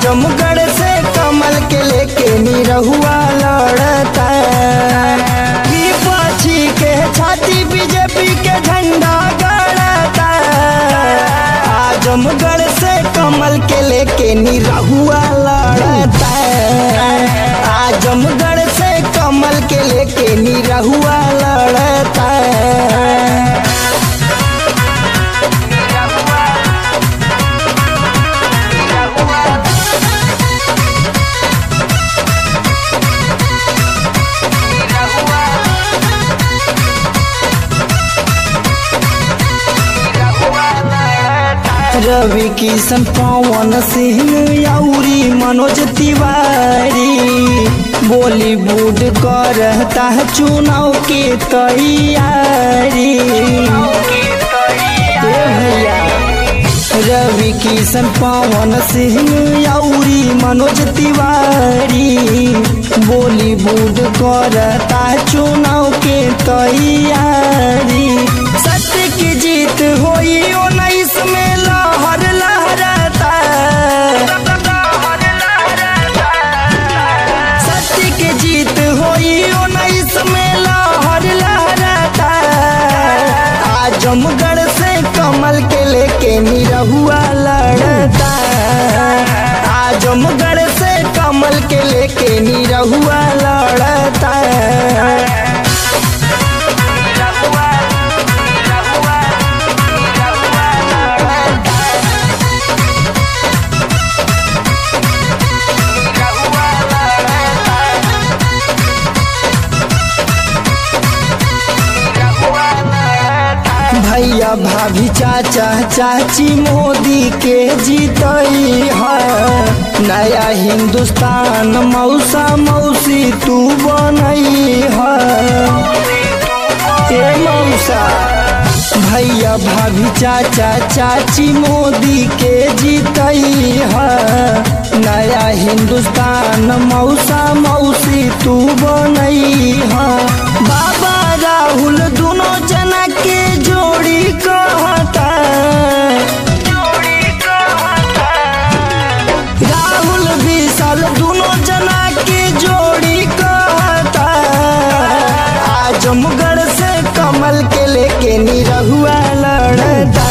आजमगढ़ से कमल के लेके निरहुआ लड़ता। विपक्षी के छाती बीजेपी के झंडा गड़ता। आजमगढ़ से कमल के लेके निरहुआ लड़ता। आजमगढ़ से कमल के लेके निरहुआ लड़ता। रवि किशन पवन सिंह याउरी मनोज तिवारी बॉलीवुड करता है चुनाव की तैयारी। भैया रवि किशन पवन सिंह याउरी मनोज तिवारी बॉलीवुड करता है चुनाव की तैयारी। सत्य की जीत होई 19 में लहर लहराता। सत्य की जीत होई 19 में लहर लहराता। आजमगढ़ से कमल के लेके निरहुआ लड़ता। आजमगढ़ से कमल के लेके निरहुआ लड़ता। भैया भाभी चाचा चाची मोदी के जीतई है। नया हिंदुस्तान मौसा मौसी तू बनई है। मौसा भैया भाभी चाचा चाची मोदी के जीतई है। नया हिंदुस्तान मौसा मौसी तू बनई है। बाबा राहुल दोनों जना के जोड़ी कहता। राहुल विशाल दोनों जना के जोड़ी कहता। आजमगढ़ से कमल के लेके निरहुआ लड़ता।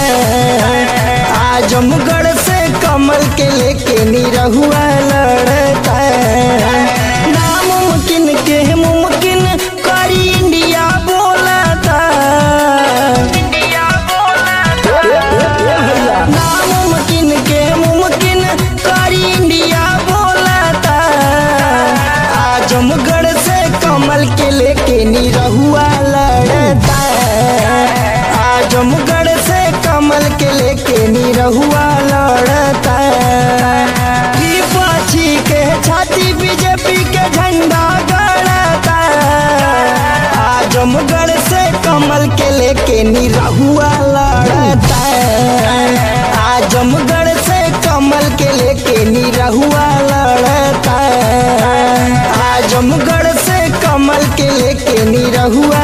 आजमगढ़ से कमल के लेके निरहुआ लड़ता। नामुमकिन के मुमकिन करी इंडिया बोलता। नामुमकिन के मुमकिन करी इंडिया बोलता। आजमगढ़ से कमल के लेके निरहुआ लड़ता। आजमगढ़ से कमल के लेके निरहुआ लड़ता। विपक्षी के छाती बीजेपी के झंडा गड़ता। आजमगढ़ से कमल के लेके निरहुआ लड़ता। आजमगढ़ से कमल के लेके निरहुआ लड़ता। आजमगढ़ से कमल के लेके निरहुआ